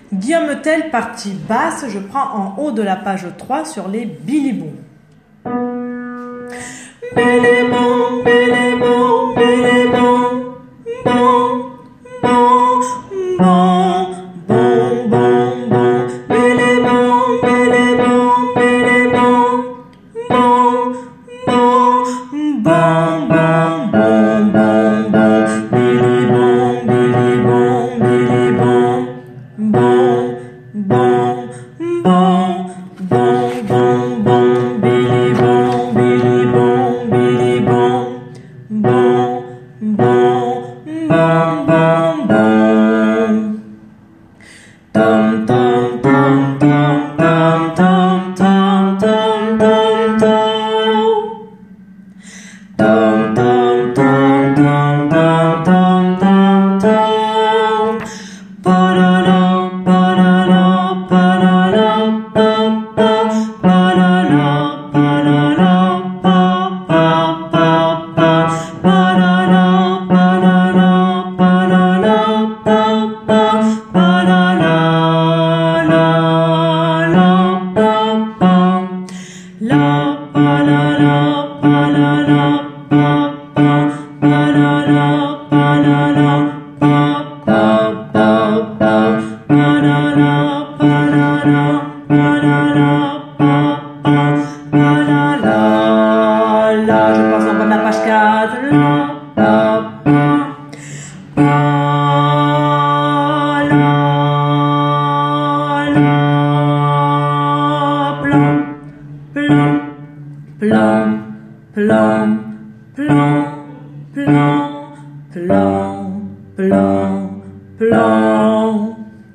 Guillaume Tell, partie basse, je prends en haut de la page 3 sur les bilibons. Bilibon, bilibon, bilibon, bon, bon, bon, bon, bon, bon, bilibon, bilibon, bilibon, bon, bon, bon, bon, bon, bon, bon, bilibon, bilibon, bilibon, bon, bon, bon, bon, bon, bon, bilibon, bilibon, bilibon, bon, bon, bon, bon, bon. Tom, tom, tom, tom, tom, tom, tom, tom, tom, tom. Tom, tom, tom, tom, tom, tom, tom, tom. Pa-da-da, pa-da-da, pa-da-da, pa-pa, pa-da-da, pa-da-da, pa-pa-pa-pa, pa-da-da, pa-da-da, pa-da-da, pa-pa, pa-da-da, la, pa-pa, la, pa-da-da, pa-da-da, pa-pa, pa-da-da, pa-da-da, pa-pa-pa-pa, pa-da-da, pa-da-da, pa-da-da, pa-pa, pa-da-da, la, je passe en bas de la page 4, la, pa-pa, plan, plan, plan, plan, plan, plan, plan,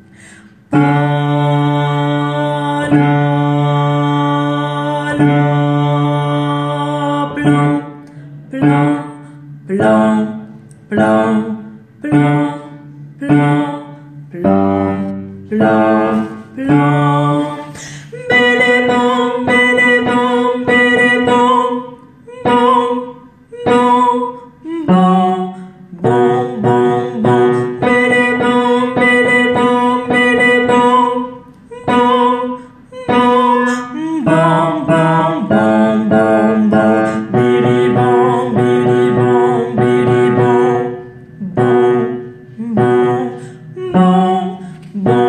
plan, plan, plan, plan, plan, plan, plan, plan, plan. Bilibon, bilibon, bilibon, bon, bon, bon, bon, bon, bon, bilibon, bilibon, bilibon, bon, bon, bon, bon, bon, bon, bon, bilibon, bilibon, bilibon, bon, bon, bon, bon.